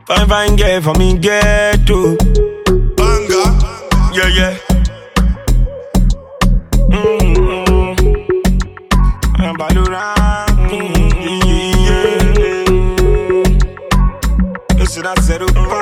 Fine, fine girl for me get to. Banga. Yeah, yeah. Balura. Listen, I said,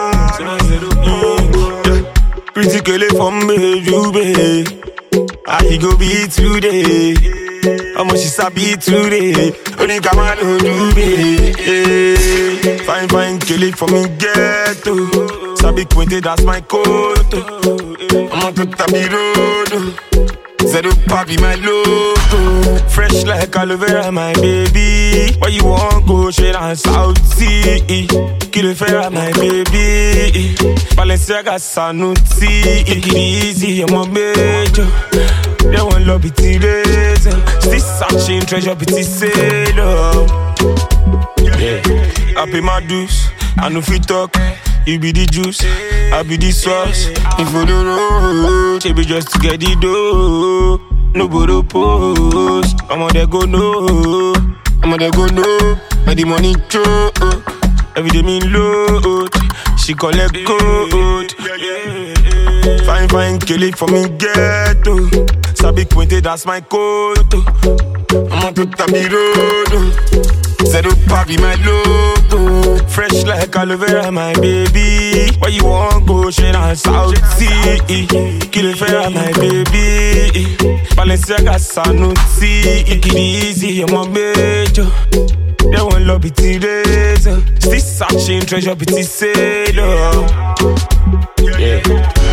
pretty girl from me, you be. I go be today. How much is I be today? Only come on, do be. Fine, fine, kill it for me, get to. Sabi Quinte, that's my code. I'm on to Tabi Road. Zero papi, my logo. Fresh like aloe vera, my baby. Where you want go, shit on South Sea. Kill it fair, my baby. Balenciaga Sanusi. Take it easy, I'm a major. They want love it razor. Still searching treasure, but it's sailor. Yeah. I pay my dues, I know if you talk. You be the juice, I be the sauce. If you don't know, baby, just to get the dough. No borrow post, I'm on there go no. I'm on there go no, but the money choke. Every day me load, she collect code. Fine, fine, kill it for me ghetto. Sabi Quinte, that's my code. I'm on to Tabi Road. Zero papi, my logo. Fresh like aloe vera, my baby. Where you want go, shit on South Sea. Kill it fair, my baby. Balenciaga Sanusi. Take it easy, I'm a major. They want love it razor. Still searching treasure, but it's sailor. Yeah.